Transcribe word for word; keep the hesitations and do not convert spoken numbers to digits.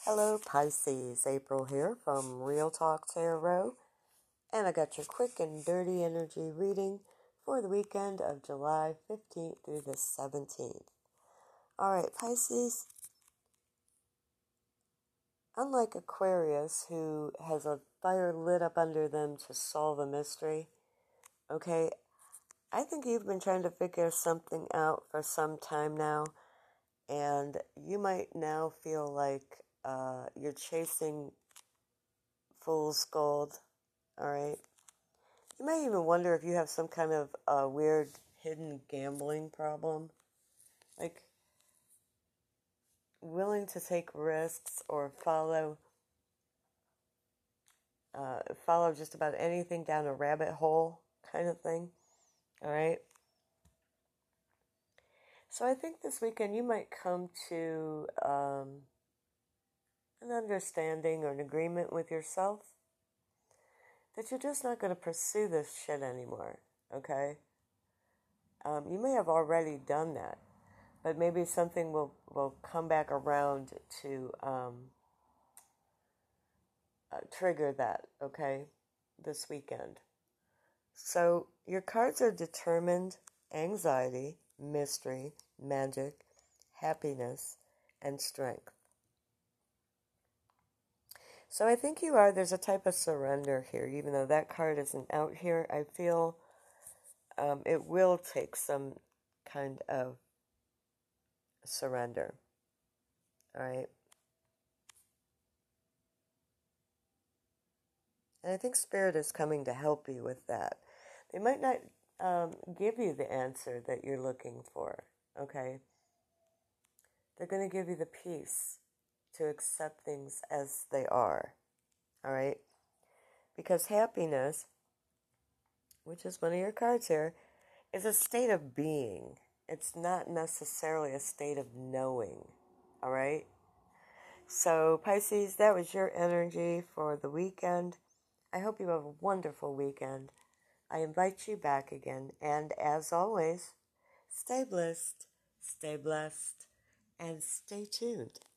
Hello Pisces, April here from Real Talk Tarot, and I got your quick and dirty energy reading for the weekend of July fifteenth through the seventeenth. Alright Pisces, unlike Aquarius who has a fire lit up under them to solve a mystery, okay, I think you've been trying to figure something out for some time now, and you might now feel like uh, you're chasing fool's gold, alright? You may even wonder if you have some kind of uh, weird hidden gambling problem, like willing to take risks or follow uh, follow just about anything down a rabbit hole kind of thing, alright? So I think this weekend you might come to um, an understanding or an agreement with yourself that you're just not going to pursue this shit anymore, okay? Um, you may have already done that, but maybe something will, will come back around to um, uh, trigger that, okay, this weekend. So your cards are determined, anxiety, mystery, magic, happiness, and strength. So I think you are, there's a type of surrender here, even though that card isn't out here. I feel um, it will take some kind of surrender, all right? And I think Spirit is coming to help you with that. They might not um, give you the answer that you're looking for, okay? They're going to give you the peace to accept things as they are, all right? Because happiness, which is one of your cards here, is a state of being. It's not necessarily a state of knowing, all right? So, Pisces, that was your energy for the weekend. I hope you have a wonderful weekend. I invite you back again, and as always, stay blessed, stay blessed, and stay tuned.